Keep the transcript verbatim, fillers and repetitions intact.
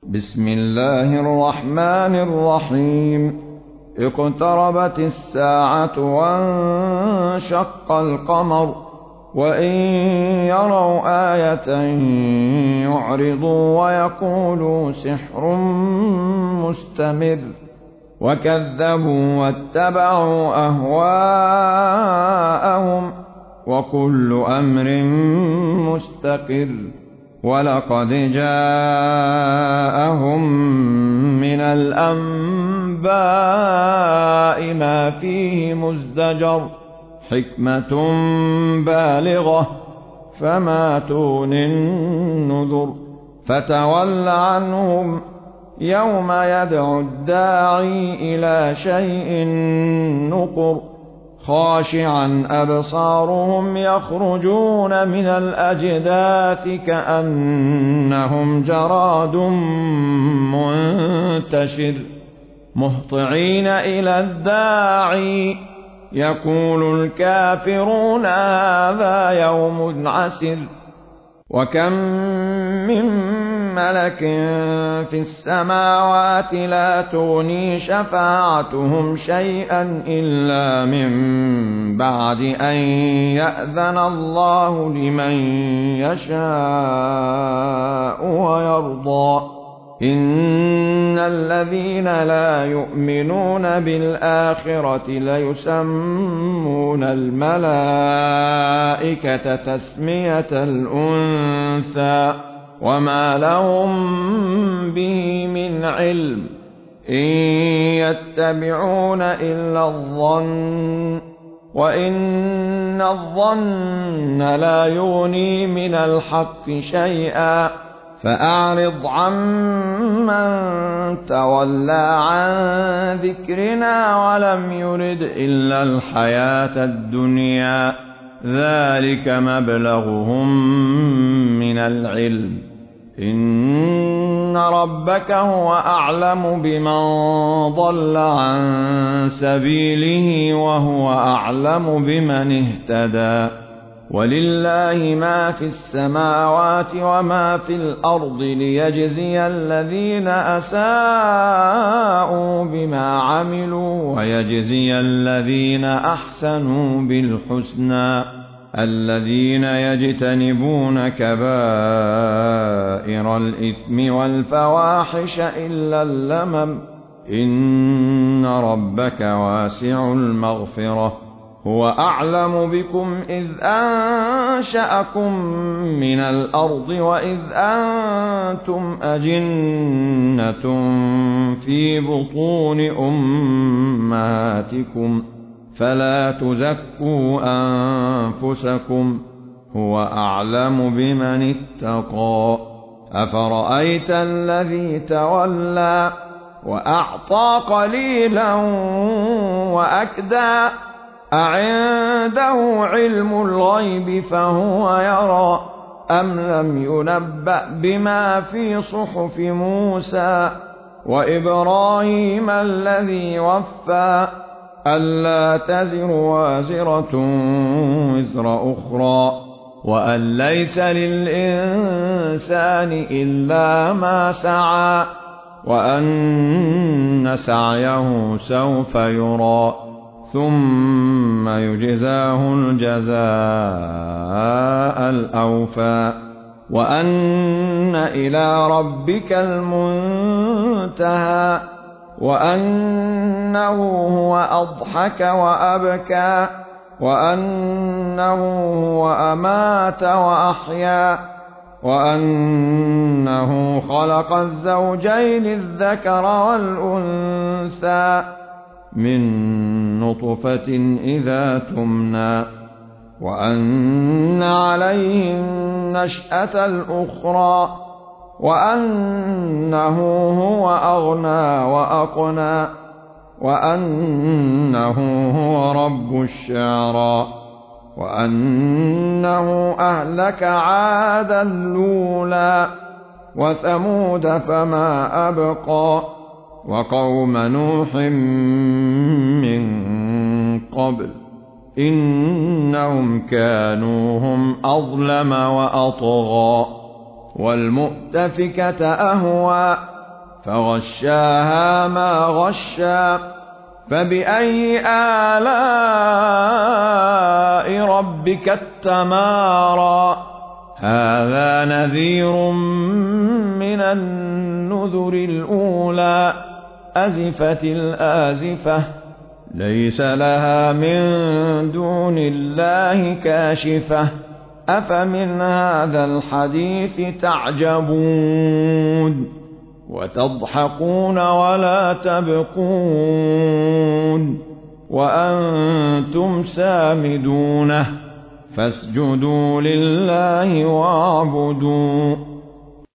بسم الله الرحمن الرحيم. اقتربت الساعة وانشق القمر وإن يروا آية يعرضوا ويقولوا سحر مستمر وكذبوا واتبعوا أهواءهم وكل أمر مستقر. ولقد جاءهم من الأنباء ما فيه مزدجر حكمة بالغة فما تغني النذر. فتول عنهم يوم يدعو الداعي إلى شيء نقر خاشعا أبصارهم يخرجون من الأجداث كأنهم جراد منتشر مهطعين إلى الداعي يقول الكافرون هذا يوم عسر. وكم من ملك في السماوات لا تغني شفاعتهم شيئا إلا من بعد أن يأذن الله لمن يشاء ويرضى. إن الذين لا يؤمنون بالآخرة ليسمون الملائكة تسمية الأنثى وما لهم به من علم إن يتبعون إلا الظن وإن الظن لا يغني من الحق شيئا. فأعرض عمن تولى عن ذكرنا ولم يرد إلا الحياة الدنيا ذلك مبلغهم من العلم. إن ربك هو أعلم بمن ضل عن سبيله وهو أعلم بمن اهتدى. ولله ما في السماوات وما في الأرض ليجزي الذين أساءوا بما عملوا ويجزي الذين أحسنوا بالحسنى. الذين يجتنبون كبائر الإثم والفواحش إلا اللمم إن ربك واسع المغفرة. هو أعلم بكم إذ أنشأكم من الأرض وإذ أنتم أجنة في بطون أمهاتكم فلا تزكوا أنفسكم هو أعلم بمن اتقى. أفرأيت الذي تولى وأعطى قليلا وأكدى أعنده علم الغيب فهو يرى أم لم ينبأ بما في صحف موسى وإبراهيم الذي وفى ألا تزر وازرة وزر أخرى وأن ليس للإنسان إلا ما سعى وأن سعيه سوف يرى ثم يجزاه الجزاء الأوفى. وأن إلى ربك المنتهى وأنه هو أضحك وأبكى وأنه هو أمات وأحيا وأنه خلق الزوجين الذكر والأنثى من نطفة إذا تمنى وأن عليه النشأة الأخرى وأنه هو أغنى وأقنى وأنه هو رب الشعرى وأنه أهلك عادا الأولى وثمود فما أبقى وقوم نوح من قبل إنهم كانوا هم أظلم وأطغى والمؤتفكة أهوى فغشاها ما غشا فبأي آلاء ربك التمارى هذا نذير من النذر الأولى أزفت الآزفة ليس لها من دون الله كاشفة أفمن هذا الحديث تعجبون وتضحكون ولا تبقون وأنتم سامدون فاسجدوا لله واعبدوا